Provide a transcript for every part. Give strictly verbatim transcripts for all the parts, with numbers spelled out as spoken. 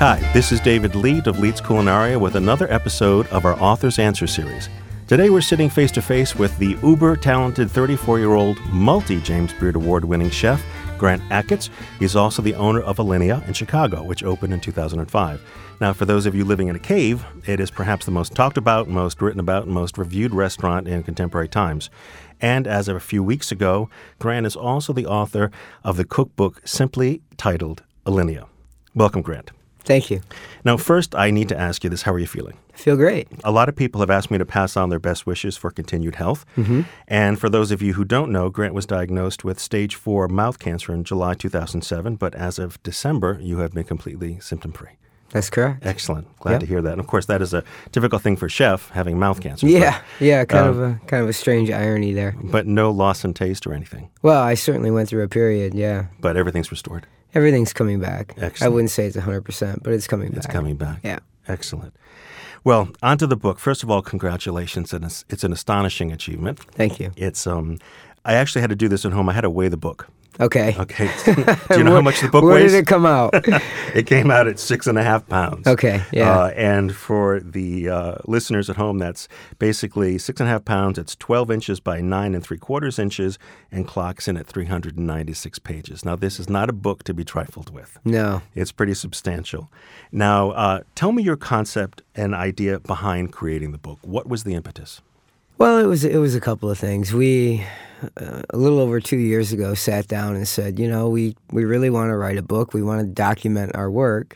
Hi, this is David Leet of Leet's Culinaria with another episode of our Author's Answer series. Today we're sitting face-to-face with the uber-talented thirty-four-year-old multi-James Beard Award-winning chef, Grant Achatz. He's also the owner of Alinea in Chicago, which opened in two thousand five. Now, for those of you living in a cave, it is perhaps the most talked about, most written about, and most reviewed restaurant in contemporary times. And as of a few weeks ago, Grant is also the author of the cookbook simply titled Alinea. Welcome, Grant. Thank you. Now, first, I need to ask you this. How are you feeling? I feel great. A lot of people have asked me to pass on their best wishes for continued health. Mm-hmm. And for those of you who don't know, Grant was diagnosed with stage four mouth cancer in July two thousand seven, but as of December, you have been completely symptom-free. That's correct. Excellent. Glad yep. to hear that. And of course, that is a difficult thing for a chef, having mouth cancer. Yeah, but, yeah, kind um, of a kind of a strange irony there. But no loss in taste or anything. Well, I certainly went through a period, yeah. But everything's restored. Everything's coming back. Excellent. I wouldn't say it's one hundred percent, but it's coming back. It's coming back. Yeah. Excellent. Well, on to the book. First of all, congratulations. It's, it's an astonishing achievement. Thank you. It's um, I actually had to do this at home. I had to weigh the book. Okay. Okay. Do you know how much the book where weighs? Where did it come out? It came out at six and a half pounds. Okay, yeah. Uh, and for the uh, listeners at home, that's basically six and a half pounds. It's twelve inches by nine and three quarters inches and clocks in at three hundred ninety-six pages. Now, this is not a book to be trifled with. No. It's pretty substantial. Now, uh, tell me your concept and idea behind creating the book. What was the impetus? Well, it was it was a couple of things. We, uh, a little over two years ago, sat down and said, you know, we, we really want to write a book. We want to document our work.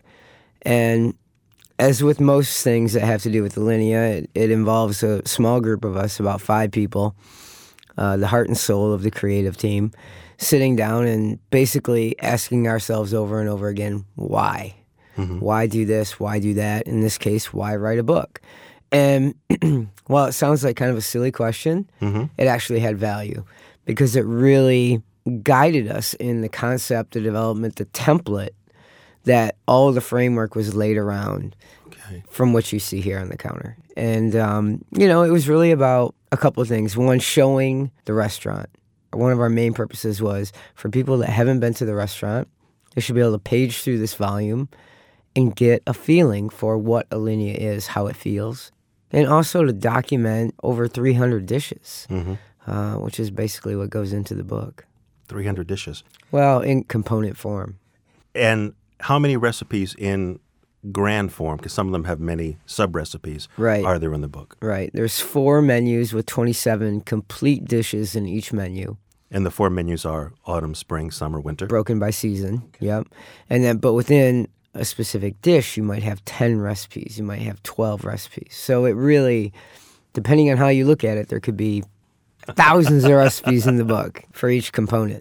And as with most things that have to do with Alinea, it, it involves a small group of us, about five people, uh, the heart and soul of the creative team, sitting down and basically asking ourselves over and over again, why? Mm-hmm. Why do this? Why do that? In this case, why write a book? And while it sounds like kind of a silly question, mm-hmm. it actually had value because it really guided us in the concept, the development, the template that all of the framework was laid around okay. from what you see here on the counter. And, um, you know, it was really about a couple of things. One, showing the restaurant. One of our main purposes was for people that haven't been to the restaurant, they should be able to page through this volume and get a feeling for what Alinea is, how it feels. And also to document over three hundred dishes, mm-hmm. uh, which is basically what goes into the book. three hundred dishes? Well, in component form. And how many recipes in grand form, because some of them have many sub-recipes, right. are there in the book? Right. There's four menus with twenty-seven complete dishes in each menu. And the four menus are autumn, spring, summer, winter? Broken by season, okay. Yep. And then, but within a specific dish, you might have ten recipes, you might have twelve recipes. So it really, depending on how you look at it, there could be thousands of recipes in the book for each component.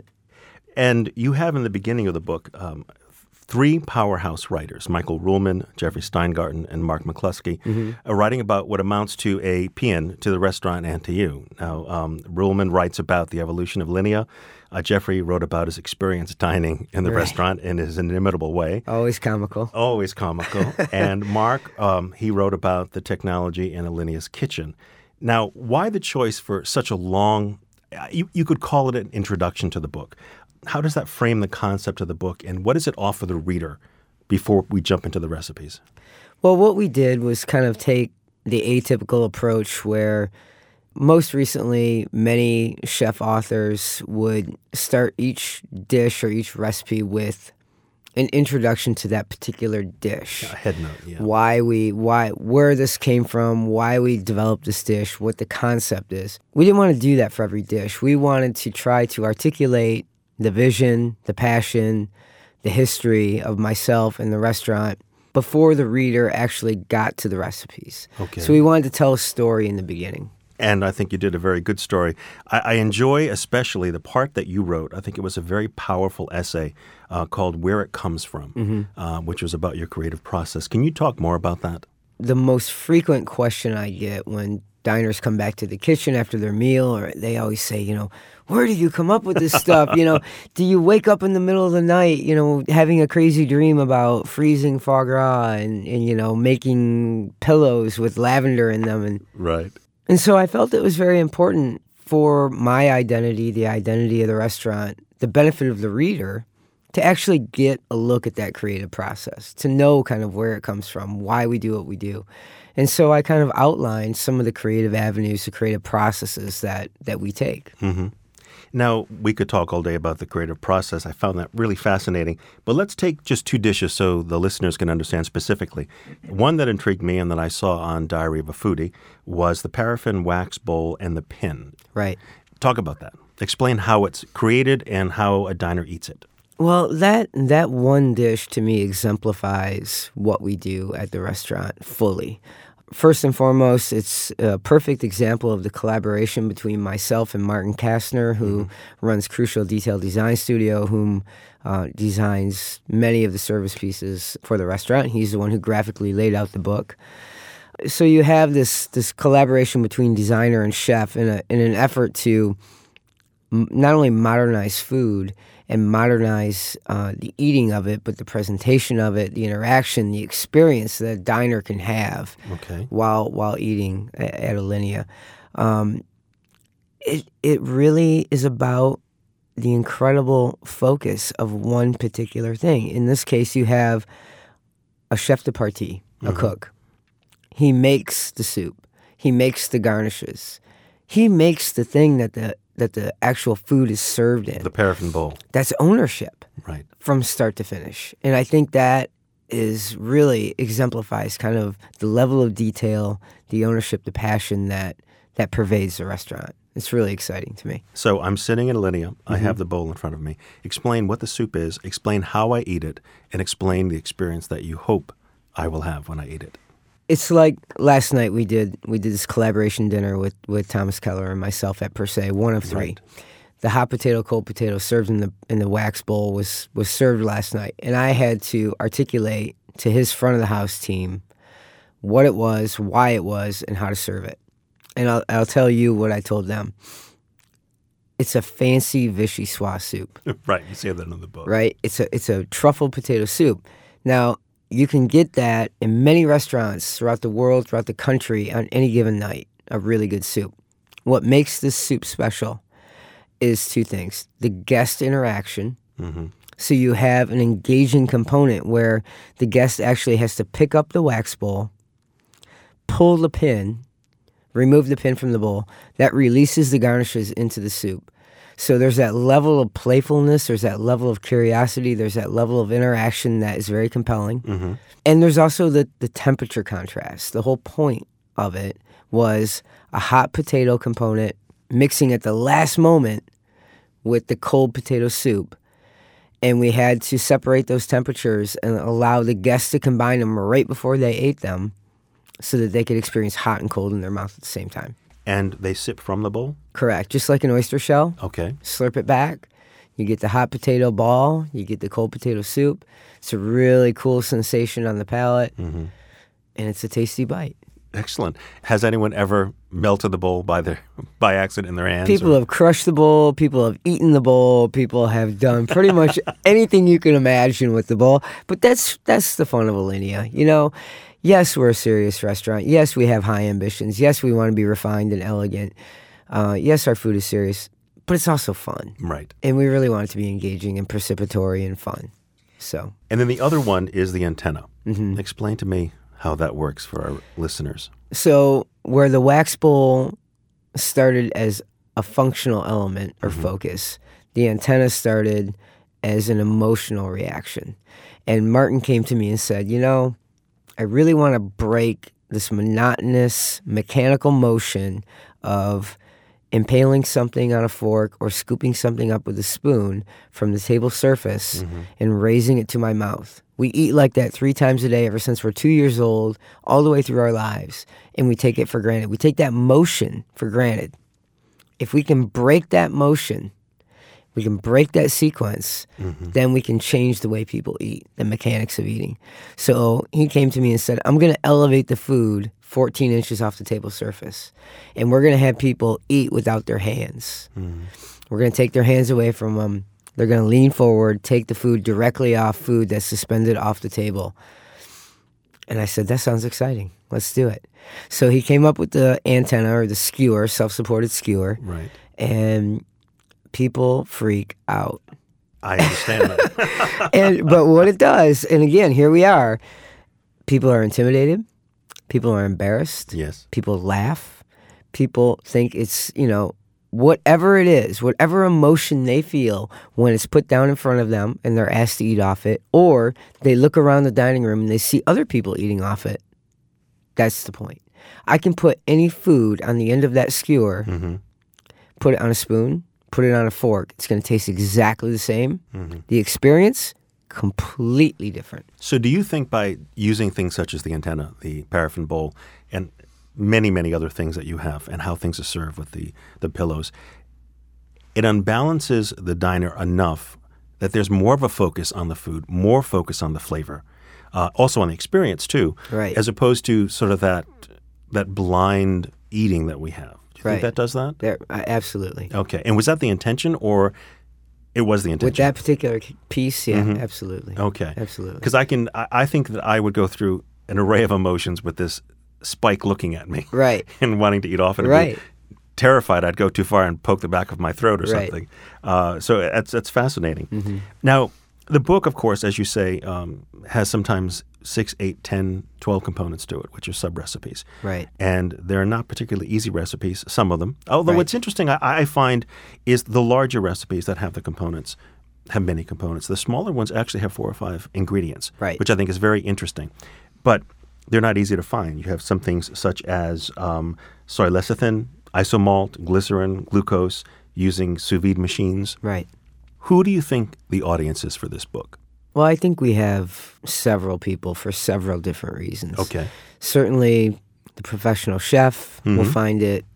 And you have in the beginning of the book um, three powerhouse writers, Michael Ruhlman, Jeffrey Steingarten, and Mark McCluskey, mm-hmm. uh, writing about what amounts to a paean to the restaurant and to you. Now, um, Ruhlman writes about the evolution of Alinea. Uh, Jeffrey wrote about his experience dining in the right. restaurant in his inimitable way. Always comical. Always comical. And Mark, um, he wrote about the technology in Alinea's kitchen. Now, why the choice for such a long, you, you could call it an introduction to the book. How does that frame the concept of the book, and what does it offer the reader before we jump into the recipes? Well, what we did was kind of take the atypical approach where most recently, many chef authors would start each dish or each recipe with an introduction to that particular dish. A head note, yeah. Why we, why, where this came from, why we developed this dish, what the concept is. We didn't want to do that for every dish. We wanted to try to articulate the vision, the passion, the history of myself and the restaurant before the reader actually got to the recipes. Okay. So we wanted to tell a story in the beginning. And I think you did a very good story. I, I enjoy especially the part that you wrote. I think it was a very powerful essay uh, called Where It Comes From, mm-hmm. uh, which was about your creative process. Can you talk more about that? The most frequent question I get when diners come back to the kitchen after their meal, or they always say, you know, where did you come up with this stuff? You know, do you wake up in the middle of the night, you know, having a crazy dream about freezing foie gras and, and you know, making pillows with lavender in them? And right. And so I felt it was very important for my identity, the identity of the restaurant, the benefit of the reader, to actually get a look at that creative process, to know kind of where it comes from, why we do what we do. And so I kind of outlined some of the creative avenues, the creative processes that, that we take. Mm-hmm. Now, we could talk all day about the creative process. I found that really fascinating. But let's take just two dishes so the listeners can understand specifically. One that intrigued me and that I saw on Diary of a Foodie was the paraffin wax bowl and the pin. Right. Talk about that. Explain how it's created and how a diner eats it. Well, that that one dish to me exemplifies what we do at the restaurant fully. First and foremost, it's a perfect example of the collaboration between myself and Martin Kastner, who mm-hmm. runs Crucial Detail Design Studio, whom uh, designs many of the service pieces for the restaurant. He's the one who graphically laid out the book. So you have this this collaboration between designer and chef in a in an effort to m- not only modernize food and modernize uh, the eating of it, but the presentation of it, the interaction, the experience that a diner can have okay. while while eating at, at Alinea. Um, it it really is about the incredible focus of one particular thing. In this case, you have a chef de partie, a mm-hmm. cook. He makes the soup. He makes the garnishes. He makes the thing that the that the actual food is served in. The paraffin bowl. That's ownership. Right. From start to finish. And I think that is really exemplifies kind of the level of detail, the ownership, the passion that, that pervades the restaurant. It's really exciting to me. So I'm sitting at Alinea. Mm-hmm. I have the bowl in front of me. Explain what the soup is, explain how I eat it, and explain the experience that you hope I will have when I eat it. It's like last night we did we did this collaboration dinner with, with Thomas Keller and myself at Per Se, one of three. Right. The hot potato, cold potato served in the in the wax bowl was was served last night, and I had to articulate to his front of the house team what it was, why it was, and how to serve it. And I'll I'll tell you what I told them. It's a fancy vichyssoise soup. Right, you say that in the book. Right, it's a it's a truffle potato soup. Now, you can get that in many restaurants throughout the world, throughout the country, on any given night, a really good soup. What makes this soup special is two things. The guest interaction. Mm-hmm. So you have an engaging component where the guest actually has to pick up the wax bowl, pull the pin, remove the pin from the bowl. That releases the garnishes into the soup. So there's that level of playfulness, there's that level of curiosity, there's that level of interaction that is very compelling. Mm-hmm. And there's also the, the temperature contrast. The whole point of it was a hot potato component mixing at the last moment with the cold potato soup. And we had to separate those temperatures and allow the guests to combine them right before they ate them so that they could experience hot and cold in their mouth at the same time. And they sip from the bowl? Correct. Just like an oyster shell. Okay. Slurp it back. You get the hot potato ball. You get the cold potato soup. It's a really cool sensation on the palate. Mm-hmm. And it's a tasty bite. Excellent. Has anyone ever melted the bowl by their by accident in their hands? People or? have crushed the bowl. People have eaten the bowl. People have done pretty much anything you can imagine with the bowl. But that's that's the fun of Alinea. You know, yes, we're a serious restaurant. Yes, we have high ambitions. Yes, we want to be refined and elegant. Uh, yes, our food is serious, but it's also fun. Right. And we really want it to be engaging and participatory and fun. So. And then the other one is the antenna. Mm-hmm. Explain to me how that works for our listeners. So where the wax bowl started as a functional element or mm-hmm. focus, the antenna started as an emotional reaction. And Martin came to me and said, you know, I really want to break this monotonous mechanical motion of impaling something on a fork or scooping something up with a spoon from the table surface mm-hmm. and raising it to my mouth. We eat like that three times a day ever since we're two years old, all the way through our lives, and we take it for granted. We take that motion for granted. If we can break that motion, we can break that sequence, mm-hmm. then we can change the way people eat, the mechanics of eating. So he came to me and said, I'm going to elevate the food fourteen inches off the table surface, and we're going to have people eat without their hands. Mm-hmm. We're going to take their hands away from them. They're going to lean forward, take the food directly off food that's suspended off the table. And I said, that sounds exciting. Let's do it. So he came up with the antenna or the skewer, self-supported skewer. Right. And people freak out. I understand that. and But what it does, and again, here we are, people are intimidated, people are embarrassed, Yes. people laugh, people think it's, you know, whatever it is, whatever emotion they feel when it's put down in front of them and they're asked to eat off it, or they look around the dining room and they see other people eating off it. That's the point. I can put any food on the end of that skewer, Mm-hmm. put it on a spoon, put it on a fork. It's going to taste exactly the same. Mm-hmm. The experience, completely different. So do you think by using things such as the antenna, the paraffin bowl, and many, many other things that you have, and how things are served with the, the pillows, it unbalances the diner enough that there's more of a focus on the food, more focus on the flavor, uh, also on the experience too, Right. as opposed to sort of that that blind eating that we have. Do you Right. think that does that? There, uh, absolutely. Okay. And was that the intention, or it was the intention? With that particular piece, yeah, Mhm. absolutely. Okay. Absolutely. Because I can, I, I think that I would go through an array of emotions with this spike looking at me Right. and wanting to eat off it. Right. Terrified I'd go too far and poke the back of my throat or Right. something. Uh, so that's that's fascinating. Mm-hmm. Now, the book, of course, as you say, um, has sometimes six, eight, ten, twelve components to it, which are sub-recipes. Right. And they're not particularly easy recipes, some of them. Although Right. what's interesting, I, I find, is the larger recipes that have the components have many components. The smaller ones actually have four or five ingredients, Right. which I think is very interesting. But they're not easy to find. You have some things such as um, soy lecithin, isomalt, glycerin, glucose, using sous vide machines. Right. Who do you think the audience is for this book? Well, I think we have several people for several different reasons. Okay. Certainly, the professional chef will Mhm. find it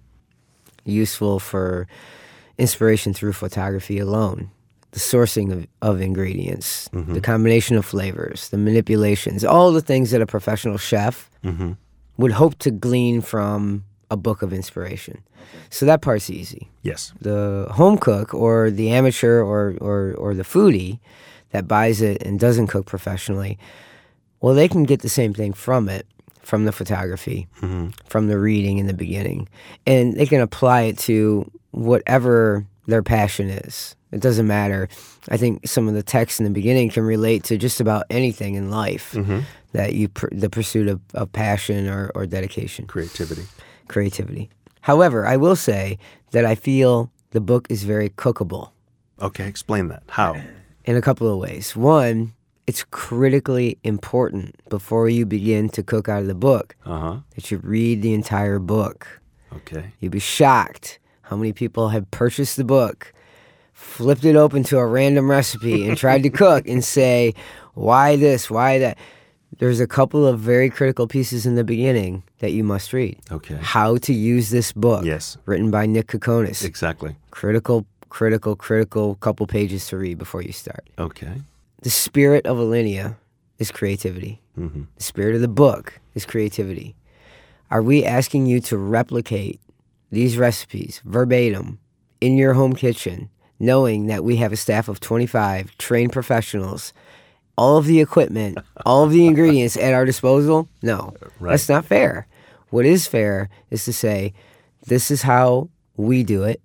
useful for inspiration through photography alone. The sourcing of, of ingredients, Mhm. the combination of flavors, the manipulations, all the things that a professional chef Mm-hmm. would hope to glean from a book of inspiration. So that part's easy. Yes. The home cook or the amateur or, or, or the foodie that buys it and doesn't cook professionally, well, they can get the same thing from it, from the photography, Mm-hmm. from the reading in the beginning. And they can apply it to whatever their passion is. It doesn't matter. I think some of the text in the beginning can relate to just about anything in life Mm-hmm. that you, pr- the pursuit of, of passion or, or dedication, Creativity. creativity. However, I will say that I feel the book is very cookable Okay, explain that. How? in a couple of ways. One, it's critically important before you begin to cook out of the book Uh-huh. that you read the entire book. Okay. You'd be shocked how many people have purchased the book, flipped it open to a random recipe, and tried to cook and say, why this, why that? There's a couple of very critical pieces in the beginning that you must read. Okay. How to use this book, Yes. written by Nick Kokonis. Exactly. Critical, critical, critical couple pages to read before you start. Okay. The spirit of Alinea is creativity. Mm-hmm. The spirit of the book is creativity. Are we asking you to replicate these recipes verbatim in your home kitchen, knowing that we have a staff of twenty-five trained professionals, all of the equipment, all of the ingredients at our disposal? No, Right. that's not fair. What is fair is to say, this is how we do it.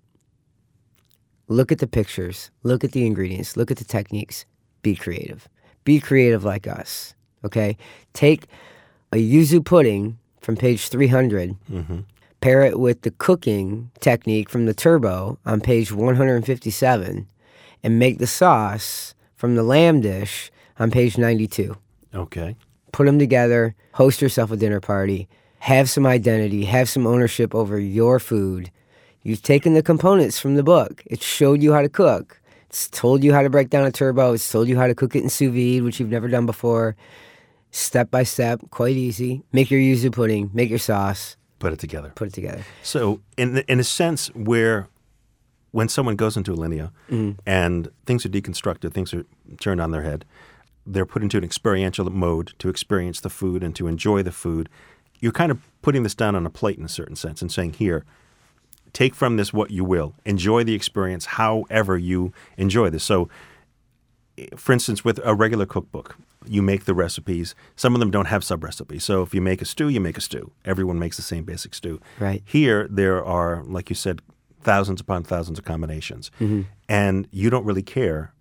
Look at the pictures, look at the ingredients, look at the techniques. Be creative. Be creative like us, okay? Take a yuzu pudding from page three hundred, Mm-hmm. pair it with the cooking technique from the turbo on page one hundred fifty-seven, and make the sauce from the lamb dish on page ninety-two. Okay. Put them together, host yourself a dinner party, have some identity, have some ownership over your food. You've taken the components from the book. It showed you how to cook. It's told you how to break down a turbo. It's told you how to cook it in sous vide, which you've never done before. Step by step, quite easy. Make your yuzu pudding, make your sauce, Put it together. put it together. So, in the, in a sense, where when someone goes into Alinea Mhm. and things are deconstructed, things are turned on their head, they're put into an experiential mode to experience the food and to enjoy the food. You're kind of putting this down on a plate in a certain sense and saying, here, take from this what you will. Enjoy the experience however you enjoy this. So, for instance, with a regular cookbook, you make the recipes. Some of them don't have sub-recipes. So if you make a stew, you make a stew. Everyone makes the same basic stew. Right. Here, there are, like you said, thousands upon thousands of combinations. Mm-hmm. And you don't really care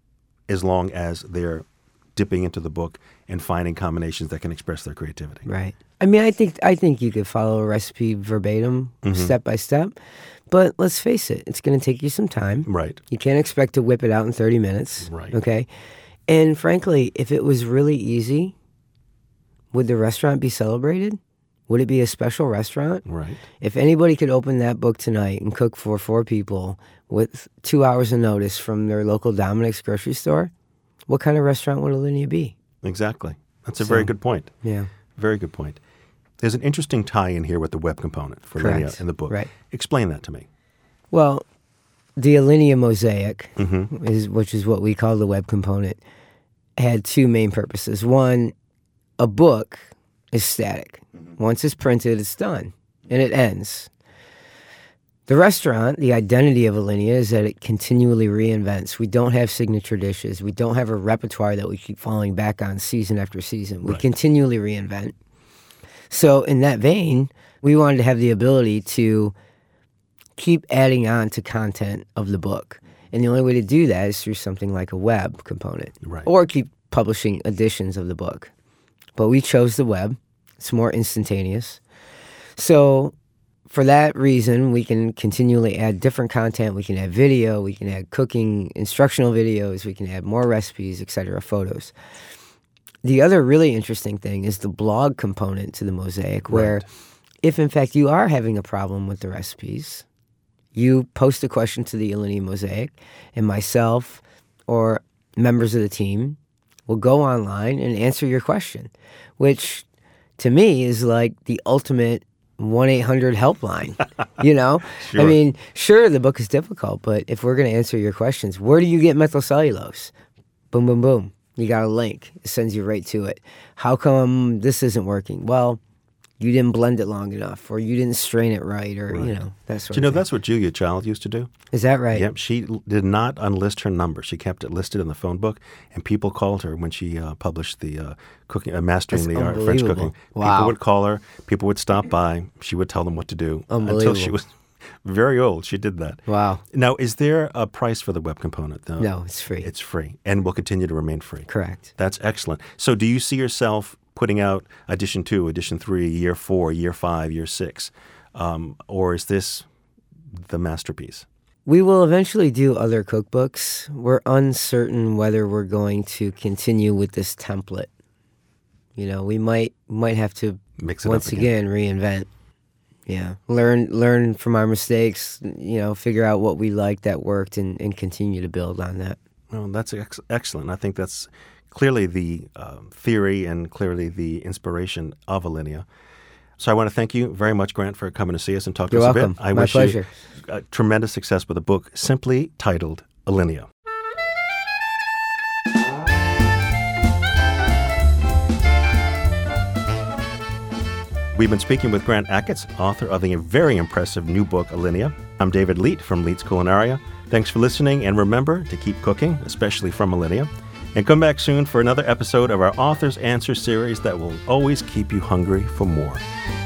as long as they're dipping into the book and finding combinations that can express their creativity. Right. I mean, I think I think you could follow a recipe verbatim, mm-hmm. step by step, but let's face it, it's going to take you some time. Right. You can't expect to whip it out in thirty minutes. Right. Okay. And frankly, if it was really easy, would the restaurant be celebrated? Would it be a special restaurant? Right. If anybody could open that book tonight and cook for four people with two hours of notice from their local Dominic's grocery store, what kind of restaurant would Alinea be? Exactly. That's a So, very good point. Yeah. Very good point. There's an interesting tie-in here with the web component for Correct. Alinea in the book. Right. Explain that to me. Well, the Alinea mosaic, Mm-hmm. is which is what we call the web component, had two main purposes. One, a book is static. Mm-hmm. Once it's printed, it's done, and it ends. The restaurant, the identity of Alinea is that it continually reinvents. We don't have signature dishes. We don't have a repertoire that we keep falling back on season after season. We Right. continually reinvent. So in that vein, we wanted to have the ability to keep adding on to content of the book. And the only way to do that is through something like a web component. Right. Or keep publishing editions of the book. But we chose the web. It's more instantaneous. So for that reason, we can continually add different content. We can add video. We can add cooking instructional videos. We can add more recipes, et cetera, photos. The other really interesting thing is the blog component to the mosaic, where Right. if, in fact, you are having a problem with the recipes, you post a question to the Alinea mosaic, and myself or members of the team will go online and answer your question, which to me is like the ultimate one eight hundred helpline, you know? Sure. I mean, sure, the book is difficult, but if we're going to answer your questions, where do you get methylcellulose? Boom, boom, boom. You got a link. It sends you right to it. How come this isn't working? Well, you didn't blend it long enough, or you didn't strain it right, or, Right. you know, that sort Do you know of thing. that's what Julia Child used to do? Is that right? Yep. She l- did not unlist her number. She kept it listed in the phone book, and people called her when she uh, published the uh, cooking, uh, Mastering That's the Art of French unbelievable. Cooking. Wow. People would call her. People would stop by. She would tell them what to do. Until Unbelievable. she was very old, she did that. Wow. Now, is there a price for the web component? though? No, it's free. It's free, and will continue to remain free. Correct. That's excellent. So do you see yourself putting out edition two, edition three, year four, year five, year six? Um, or is this the masterpiece? We will eventually do other cookbooks. We're uncertain whether we're going to continue with this template. You know, we might might have to Mix it once up again. again reinvent. Yeah, learn learn from our mistakes. You know, figure out what we liked that worked, and, and continue to build on that. Well, that's ex- excellent. I think that's clearly the uh, theory and clearly the inspiration of Alinea. So I want to thank you very much, Grant, for coming to see us and talk to You're us welcome. a bit. I My wish pleasure. you uh, tremendous success with a book simply titled Alinea. We've been speaking with Grant Achatz, author of the very impressive new book, Alinea. I'm David Leet from Leet's Culinaria. Thanks for listening, and remember to keep cooking, especially from Alinea. And come back soon for another episode of our Author's Answer series that will always keep you hungry for more.